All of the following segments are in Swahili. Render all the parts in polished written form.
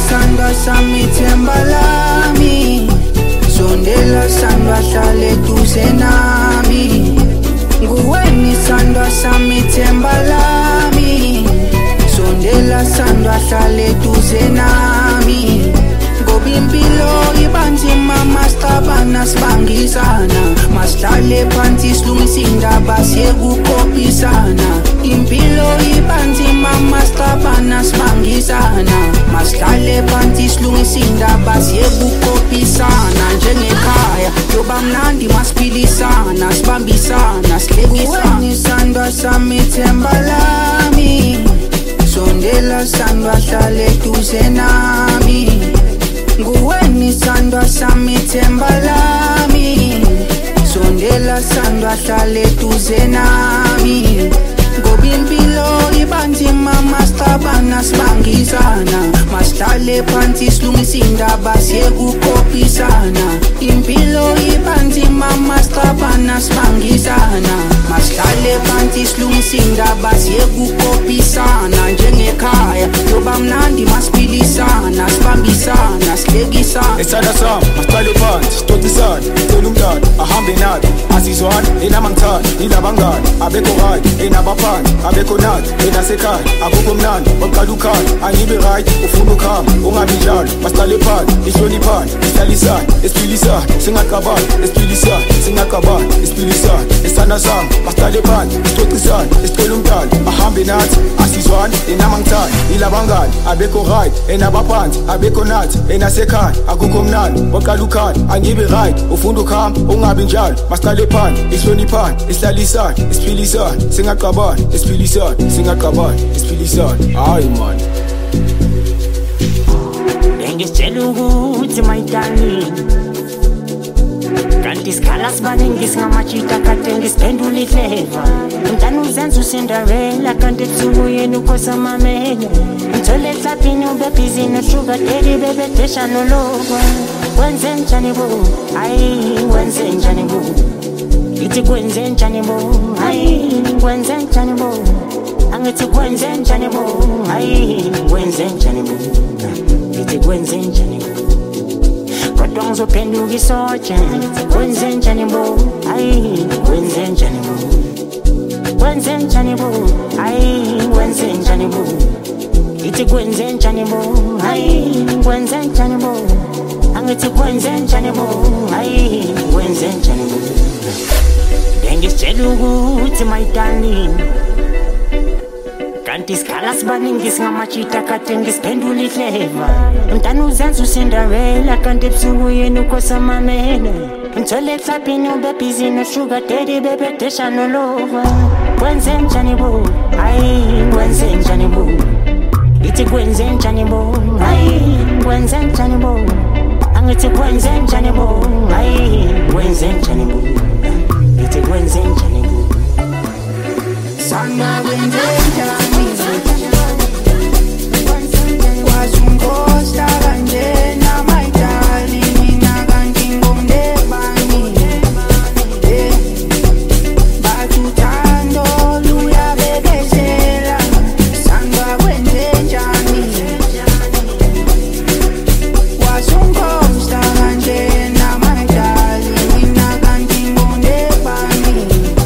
sandwa sami themba lami, sondela sandwa hlale duze nami. Nguweni sandwa sami themba lami, sondela sandwa hlale duze nami. Ngoba impilo ibanzima masixabana sibangisana, masihlale phansi silungise indaba siyekukopisana. Impilo ibanzima masixabana sibangisana, masihlale phansi silungise indaba siyekukopisana. Njengekhaya yoba mnandi masiphilisana, sibambisana sihlekisana. Sandwa sami themba lami, sondela sandwa hlale duze nami. Nguweni sandwa sami themba lami, sondela sandwa hlale duze nami. Ngoba impilo ibanzima masixabana sibangisana, masihlale phansi silungise indaba siyekukopisana. Impilo ibanzima masixabana sibangisana, masihlale phansi silungise indaba siyekukopisana. Njengekhaya yoba mnandi masiphilisana, sibambisana sihlekisana. Esithanda sami masihlale phansi sixoxisane, sicela umntwana ahambe nathi, asizwane enamangithanda ilabangani abekho right enabaphansi abekho nathi enasekhaya akukho mnandi waqala ukhala angibe right ufuna ukuhamba ungabi njalo. Masihlale phansi ihloniphane ihlalisane esiphilisane singaqabani esiphilisane singaqabani esiphilisane. Esithanda sami masihlale phansi sixoxisane, sicela umntwana ahambe nathi, asizwane enamangithanda ilabangani abekho right enabaphansi abekho nathi enasekhaya akukho mnandi waqala ukhala angibe right ufuna ukuhamba ungabi njalo. Masihlale phansi ihloniphane ihlalisane esiphilisane singaqabani esiphilisane singaqabani esiphilisane. Hayi man, bengisitshela ukuthi my darling, kanti isikhala sibaningi singamachita kade ngisiphendula ihleva. Mntana uzenza uCinderella kanti ebusuku yena ukhosamamele. Ngithole ehlaphini ubebhizi nosugar daddy bebedesha nolokwa. Wenze njani bo, hayi wenze njani bo, ithi kwenze njani bo, hayi kwenze njani bo, angithi kwenze njani bo, hayi wenze njani bo, ithi kwenze njani bo. Kodwa ngizophenduka isotsha, kwenze njani bo, hayi kwenze njani bo, kwenze njani bo, hayi kwenze njani bo, ithi kwenze njani bo, hayi kwenze njani bo, angithi kwenze njani bo, hayi kwenze njani bo. Bengisitshela ukuthi my darling, kanti isikhala sibaningi singamachita kade ngisiphendula ihleva. Mntana uzenza uCinderella kanti ebusuku yena ukhosamamele. Ngithole ehlaphini ubebhizi nosugar daddy bebedesha nolova. Kwenze njani bo, hayi kwenze njani bo, ithi kwenze njani bo, hayi kwenze njani bo, angithi kwenze njani bo, hayi kwenze njani bo, ithi kwenze njani bo. Sana kwenze njani, wasungosta kanjena my darling, mina kanti ngomdebani. Bathuthando luyabekezela, sandwa kwenze njani, wasungosta kanjena my darling, mina kanti ngomdebani.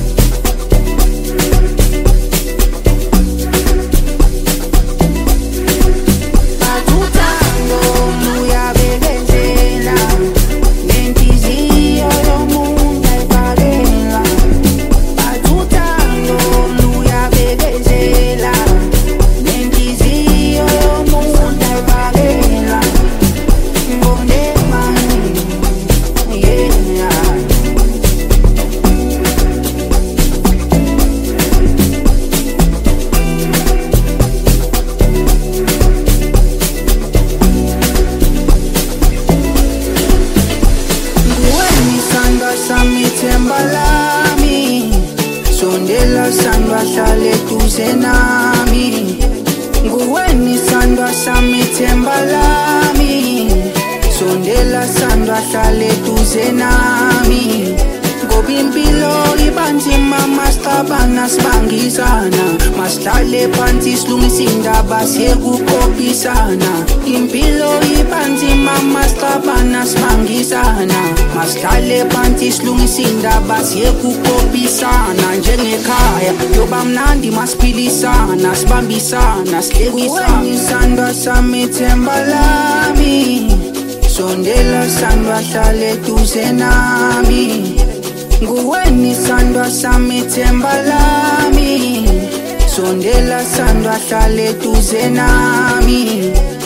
sondela sandwa hlale duze nami, nguweni sandwa sami themba lami, sondela sandwa hlale duze nami. Ngoba impilo ibanzima masixabana sibangisana, masihlale phansi silungise indaba siyekukopisana. Impilo siyabambisana masihlale phansi silungise indaba siye kukopisana njengekhaya yoba mnandi masiphilisana sibambisana sihlekisana isandwa sami themba lami sondela sandwa hlale duze nami nguweni sandwa sami themba lami sondela sandwa hlale duze nami